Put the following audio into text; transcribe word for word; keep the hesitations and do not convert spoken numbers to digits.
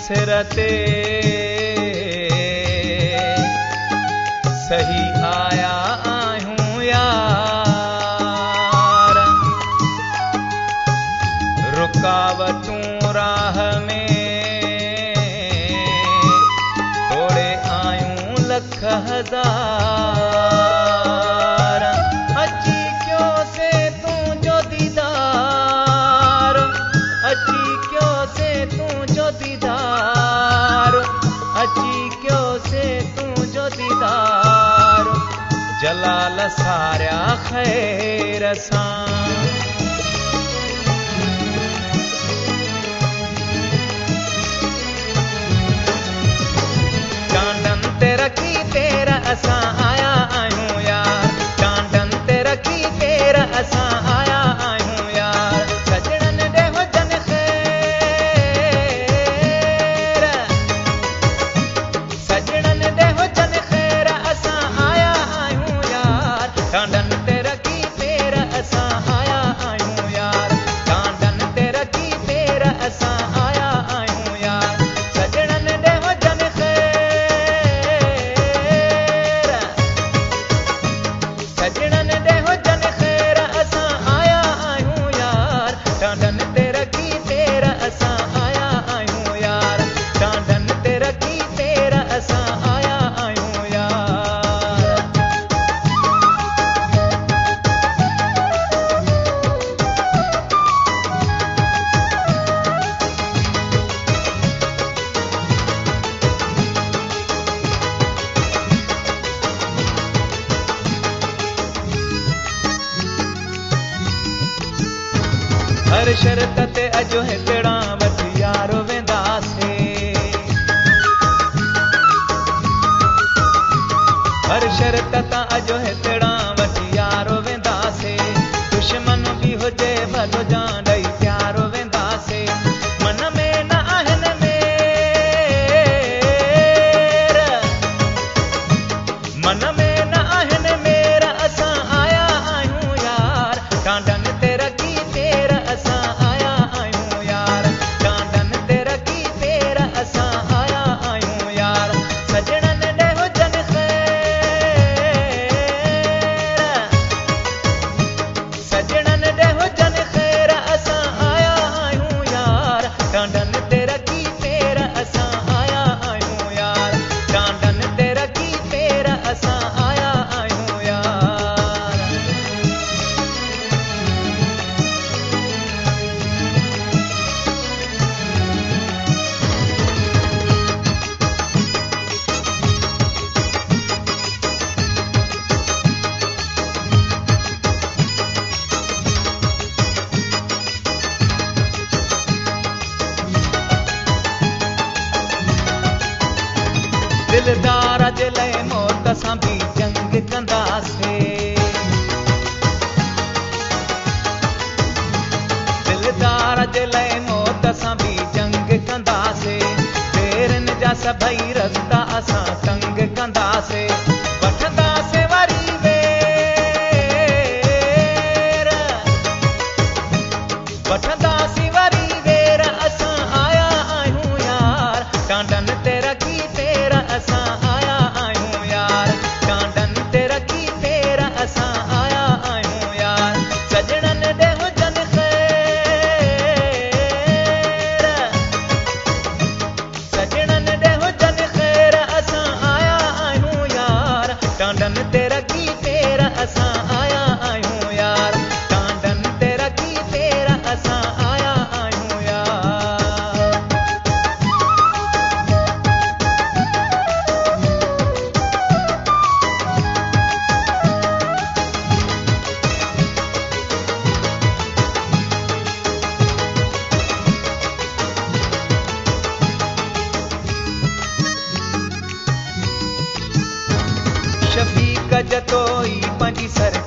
सिर ते सही आया आहियूं यार। रुकावटूं राह में तोड़े आयूं लख हज़ार। अची क्यों से तूं जो दीदार, अची क्यों से तूं जो दीदार, अची क्यों से तूं जो दीदार। जलाल सारिया ख़ैर सां चांडन ते रखी तेरा असां आया आहियूं यार। चांडन ते रखी तेरा असां आया आहियूं यार। सजणन ॾे हुजन ख़ैर, सजणन ॾे हुजन ख़ैर असां आया आहियूं यार। चांडन ते रखी तेरा असां आया आहियूं यार। चांडन ते रखी तेरा असां आया आहियूं यार। सजणन ॾे हुजन ख़ैर, सजणन ॾे हुजन ख़ैर असां आया आहियूं यार। चांडन ते रखी तेरा असां आया आहियूं यार। चांडन ते रखी तेरा असां आया आहियूं यार। हर शर्त ते अॼु हिकिड़ा वठी यारो वेंदासीं। हर शर्त तां अॼु हिकिड़ा वठी यारो वेंदासीं। दुश्मन बि हुजे भलो जान ॾेई प्यारो वेंदासीं। मन में न आहिनि मेर, मन में न आहिनि मेर असां आया आहियूं यार। चांडन ते रखी तेरा असां आया आहियूं यार। चांडन ते रखी तेरा असां आया आहियूं यार। सजणन ॾे हुजन ख़ैर, सजणन ॾे हुजन ख़ैर असां आया आहियूं यार। चांडन ते रखी तेरा असां आया आहियूं यार। चांडन ते रखी तेरा असां आया आहियूं यार। दिलदार जे लाइ मौत सां बि जंग कंदासीं। दिलदार जे लाइ मौत सां बि जंग कंदासीं। तेरनि जा सभई रस्ता असां तंग कंदासीं। वठंदासीं वरी वेर, वठंदासीं वरी वेर असां आया आहियूं यार। चांडन ते रखी तेरा असां आया आहियूं यार। चांडन ते रखी तेरा असां आया आहियूं यार। सजणन ॾे हुजन ख़ैर, सजणन ॾे हुजन ख़ैर असां आया आहियूं यार। चांडन ते रखी तेरा असां आया आहियूं यार। चांडन ते रखी तेरा असां आया आहियूं यार। शफीक जतोई पंहिंजी सर